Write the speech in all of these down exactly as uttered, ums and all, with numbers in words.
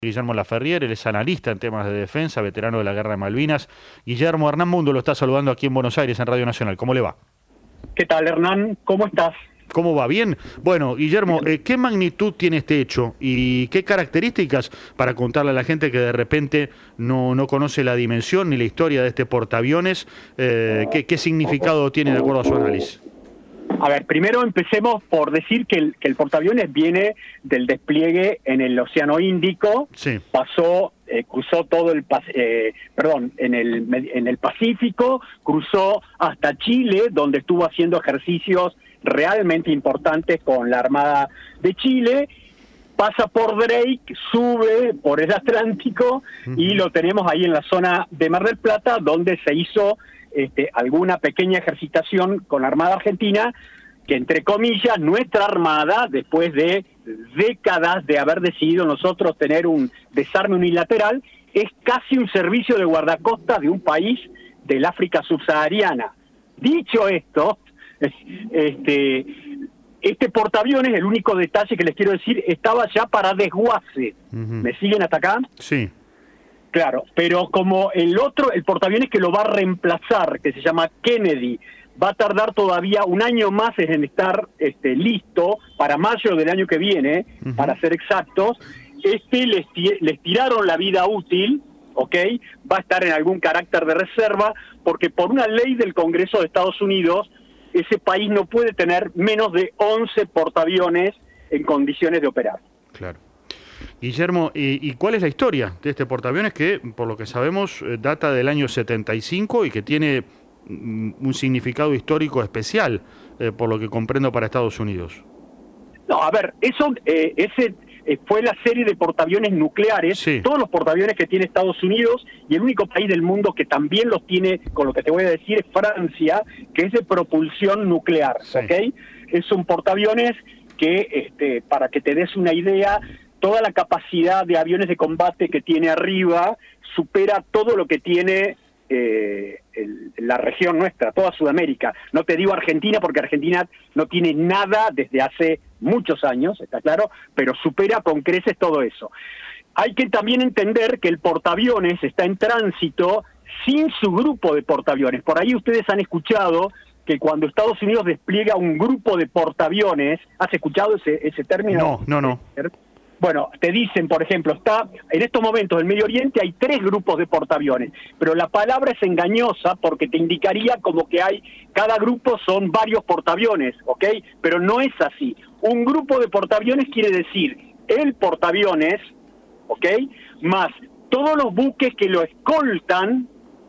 Guillermo Laferriere, él es analista en temas de defensa, veterano de la Guerra de Malvinas. Guillermo, Hernán Mundo lo está saludando aquí en Buenos Aires, en Radio Nacional. ¿Cómo le va? ¿Qué tal, Hernán? ¿Cómo estás? ¿Cómo va? ¿Bien? Bueno, Guillermo, eh, ¿qué magnitud tiene este hecho y qué características para contarle a la gente que de repente no, no conoce la dimensión ni la historia de este portaaviones? Eh, ¿qué, ¿Qué significado tiene de acuerdo a su análisis? A ver, primero empecemos por decir que el, que el portaaviones viene del despliegue en el Océano Índico, sí. pasó, eh, cruzó todo el, eh, perdón, en el, en el Pacífico, cruzó hasta Chile, donde estuvo haciendo ejercicios realmente importantes con la Armada de Chile, pasa por Drake, sube por el Atlántico uh-huh. y lo tenemos ahí en la zona de Mar del Plata, donde se hizo Este, alguna pequeña ejercitación con la Armada Argentina, que entre comillas, nuestra Armada, después de décadas de haber decidido nosotros tener un desarme unilateral, es casi un servicio de guardacostas de un país del África subsahariana. Dicho esto, este, este portaaviones, el único detalle que les quiero decir, estaba ya para desguace. Uh-huh. ¿Me siguen hasta acá? Sí. Claro, pero como el otro, el portaaviones que lo va a reemplazar, que se llama Kennedy, va a tardar todavía un año más en estar este, listo para mayo del año que viene, uh-huh. para ser exactos, este les, les tiraron la vida útil, ¿ok? Va a estar en algún carácter de reserva, porque por una ley del Congreso de Estados Unidos, ese país no puede tener menos de once portaaviones en condiciones de operar. Claro. Guillermo, ¿y, ¿y cuál es la historia de este portaaviones que, por lo que sabemos, data del año setenta y cinco y que tiene un significado histórico especial, eh, por lo que comprendo, para Estados Unidos? No, a ver, eso eh, ese eh, fue la serie de portaaviones nucleares, sí. Todos los portaaviones que tiene Estados Unidos, y el único país del mundo que también los tiene, con lo que te voy a decir, es Francia, que es de propulsión nuclear, sí. ¿Ok? Es un portaaviones que, este, para que te des una idea, toda la capacidad de aviones de combate que tiene arriba supera todo lo que tiene eh, el, la región nuestra, toda Sudamérica. No te digo Argentina, porque Argentina no tiene nada desde hace muchos años, está claro, pero supera con creces todo eso. Hay que también entender que el portaaviones está en tránsito sin su grupo de portaaviones. Por ahí ustedes han escuchado que cuando Estados Unidos despliega un grupo de portaaviones, ¿has escuchado ese, ese término? No, no, no. Bueno, te dicen, por ejemplo, está en estos momentos en Medio Oriente hay tres grupos de portaaviones, pero la palabra es engañosa porque te indicaría como que hay, cada grupo son varios portaaviones, ¿ok? Pero no es así. Un grupo de portaaviones quiere decir el portaaviones, ¿ok? Más todos los buques que lo escoltan,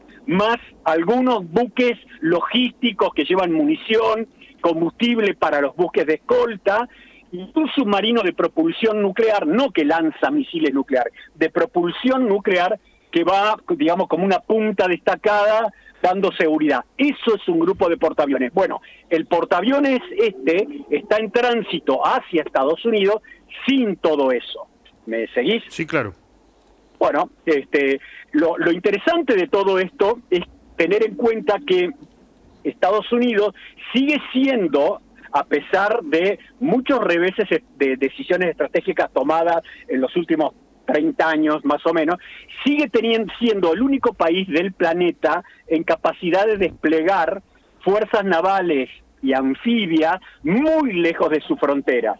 más algunos buques logísticos que llevan munición, combustible para los buques de escolta, y un submarino de propulsión nuclear, no que lanza misiles nucleares, de propulsión nuclear que va, digamos, como una punta destacada dando seguridad. Eso es un grupo de portaaviones. Bueno, el portaaviones este está en tránsito hacia Estados Unidos sin todo eso. ¿Me seguís? Sí, claro. Bueno, este, lo, lo interesante de todo esto es tener en cuenta que Estados Unidos sigue siendo, a pesar de muchos reveses de decisiones estratégicas tomadas en los últimos treinta años más o menos, sigue teniendo, siendo el único país del planeta en capacidad de desplegar fuerzas navales y anfibias muy lejos de su frontera.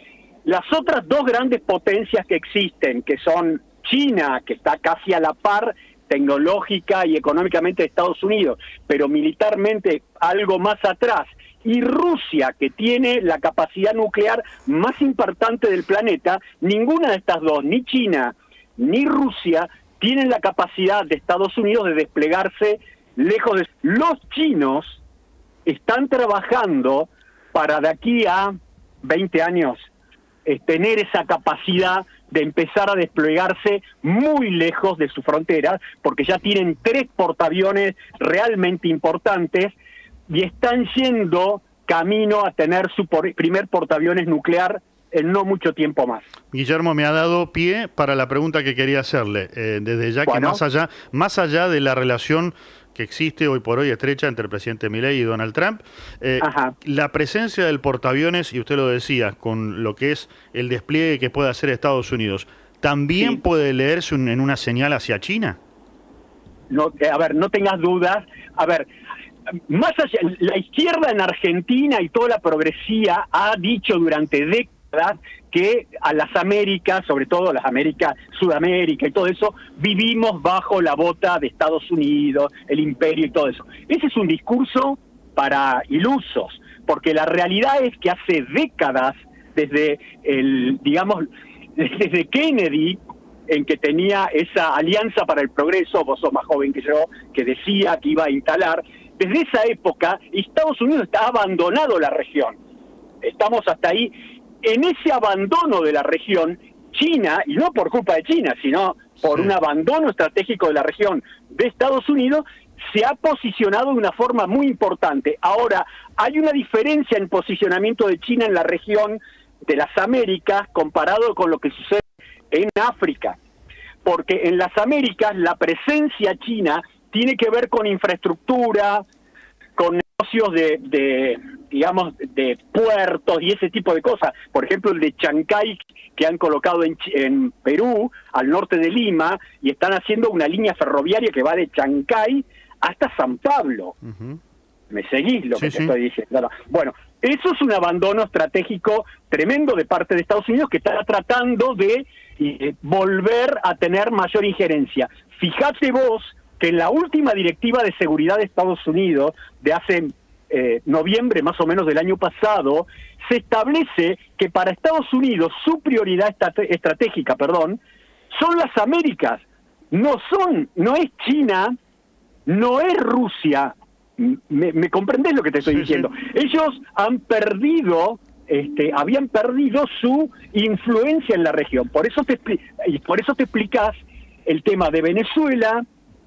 Las otras dos grandes potencias que existen, que son China, que está casi a la par tecnológica y económicamente de Estados Unidos, pero militarmente algo más atrás, y Rusia, que tiene la capacidad nuclear más importante del planeta, ninguna de estas dos, ni China ni Rusia, tienen la capacidad de Estados Unidos de desplegarse lejos de... Los chinos están trabajando para de aquí a veinte años eh, tener esa capacidad de empezar a desplegarse muy lejos de su frontera, porque ya tienen tres portaaviones realmente importantes, y están yendo camino a tener su por, primer portaaviones nuclear en no mucho tiempo más. Guillermo, me ha dado pie para la pregunta que quería hacerle. Eh, desde ya bueno. que más allá, más allá de la relación que existe hoy por hoy estrecha entre el presidente Milei y Donald Trump, eh, la presencia del portaaviones, y usted lo decía, con lo que es el despliegue que puede hacer Estados Unidos, ¿también Sí. puede leerse un- en una señal hacia China? No, eh, a ver, no tengas dudas. A ver, más allá, la izquierda en Argentina y toda la progresía ha dicho durante décadas que a las Américas, sobre todo a las Américas, Sudamérica y todo eso, vivimos bajo la bota de Estados Unidos, el imperio y todo eso. Ese es un discurso para ilusos, porque la realidad es que hace décadas, desde el, digamos, desde Kennedy, en que tenía esa alianza para el progreso, vos sos más joven que yo, que decía que iba a instalar, desde esa época Estados Unidos está abandonado la región. Estamos hasta ahí. En ese abandono de la región, China, y no por culpa de China, sino por Sí. un abandono estratégico de la región de Estados Unidos, se ha posicionado de una forma muy importante. Ahora, hay una diferencia en posicionamiento de China en la región de las Américas comparado con lo que sucede en África, porque en las Américas la presencia china tiene que ver con infraestructura, con negocios de, de digamos, de puertos y ese tipo de cosas. Por ejemplo, el de Chancay, que han colocado en, en Perú, al norte de Lima, y están haciendo una línea ferroviaria que va de Chancay hasta San Pablo. Uh-huh. ¿Me seguís lo que Sí, te sí. estoy diciendo? No. Bueno, eso es un abandono estratégico tremendo de parte de Estados Unidos, que está tratando de eh, volver a tener mayor injerencia. Fíjate vos que en la última directiva de seguridad de Estados Unidos, de hace eh, noviembre más o menos del año pasado, se establece que para Estados Unidos su prioridad estate- estratégica, perdón, son las Américas. No son, no es China, no es Rusia. ¿Me, me comprendés lo que te estoy Sí, diciendo? sí. Ellos han perdido, este, habían perdido su influencia en la región. Por eso te expli- y por eso te explicás el tema de Venezuela,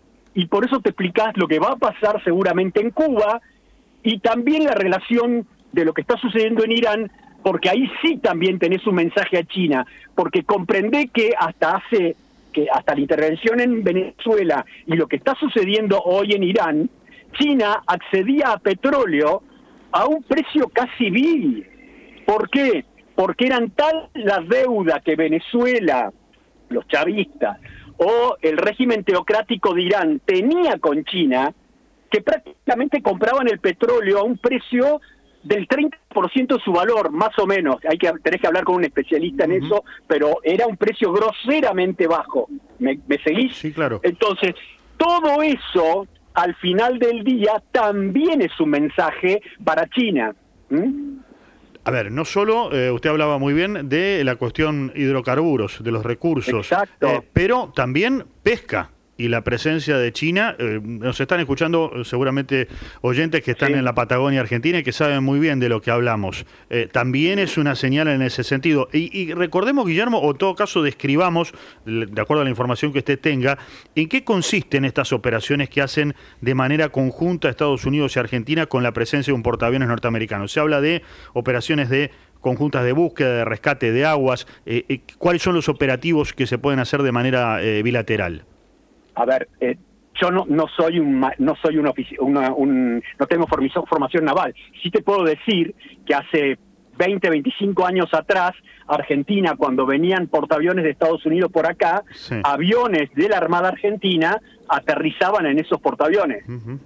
y por eso te explicás lo que va a pasar seguramente en Cuba, y también la relación de lo que está sucediendo en Irán, porque ahí sí también tenés un mensaje a China, porque comprendé que hasta hace, que hasta la intervención en Venezuela y lo que está sucediendo hoy en Irán, China accedía a petróleo a un precio casi vil. ¿Por qué? Porque eran tal la deuda que Venezuela, los chavistas, o el régimen teocrático de Irán tenía con China, que prácticamente compraban el petróleo a un precio del treinta por ciento de su valor, más o menos. Hay que tenés que hablar con un especialista en Uh-huh. eso, pero era un precio groseramente bajo. ¿Me, me seguís? Sí, claro. Entonces, todo eso, al final del día, también es un mensaje para China. ¿Mm? A ver, no solo, eh, usted hablaba muy bien de la cuestión hidrocarburos, de los recursos, Exacto. eh, pero también pesca y la presencia de China. Eh, nos están escuchando eh, seguramente oyentes que están Sí. en la Patagonia Argentina y que saben muy bien de lo que hablamos. Eh, también es una señal en ese sentido. Y, y recordemos, Guillermo, o en todo caso describamos, de acuerdo a la información que usted tenga, en qué consisten estas operaciones que hacen de manera conjunta Estados Unidos y Argentina con la presencia de un portaaviones norteamericano. Se habla de operaciones de conjuntas de búsqueda, de rescate de aguas. Eh, eh, ¿Cuáles son los operativos que se pueden hacer de manera eh, bilateral? A ver, eh, yo no, no soy un ma- no soy un, ofici- una- un no tengo formación, formación naval. Sí te puedo decir que hace veinte, veinticinco años atrás, Argentina, cuando venían portaaviones de Estados Unidos por acá, Sí. aviones de la Armada Argentina aterrizaban en esos portaaviones. Uh-huh.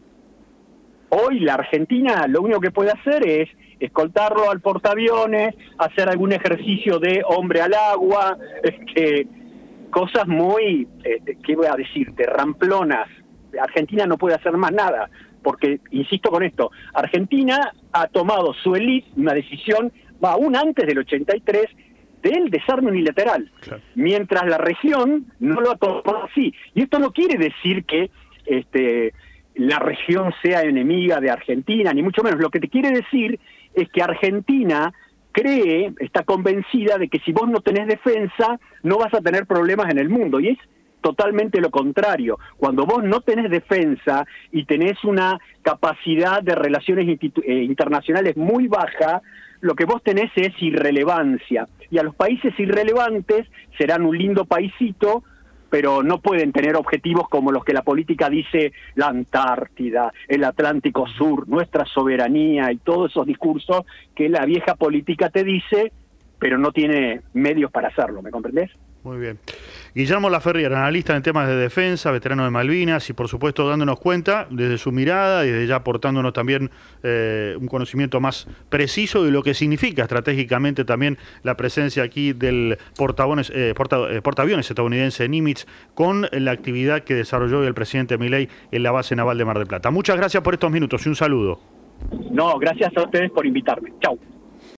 Hoy la Argentina lo único que puede hacer es escoltarlo al portaaviones, hacer algún ejercicio de hombre al agua, este, cosas muy, eh, ¿qué voy a decirte?, ramplonas. Argentina no puede hacer más nada, porque, insisto con esto, Argentina ha tomado su élite una decisión, va aún antes del ochenta y tres, del desarme unilateral, Claro. mientras la región no lo ha tomado así. Y esto no quiere decir que este, la región sea enemiga de Argentina, ni mucho menos. Lo que te quiere decir es que Argentina cree, está convencida de que si vos no tenés defensa, no vas a tener problemas en el mundo. Y es totalmente lo contrario. Cuando vos no tenés defensa y tenés una capacidad de relaciones institu- eh, internacionales muy baja, lo que vos tenés es irrelevancia. Y a los países irrelevantes serán un lindo paisito, pero no pueden tener objetivos como los que la política dice, la Antártida, el Atlántico Sur, nuestra soberanía y todos esos discursos que la vieja política te dice, pero no tiene medios para hacerlo, ¿me comprendés? Muy bien. Guillermo Laferriere, analista en temas de defensa, veterano de Malvinas y por supuesto dándonos cuenta desde su mirada y desde ya aportándonos también eh, un conocimiento más preciso de lo que significa estratégicamente también la presencia aquí del portaaviones, eh, porta, eh, portaaviones estadounidense Nimitz con la actividad que desarrolló el presidente Milei en la base naval de Mar del Plata. Muchas gracias por estos minutos y un saludo. No, gracias a ustedes por invitarme. Chau.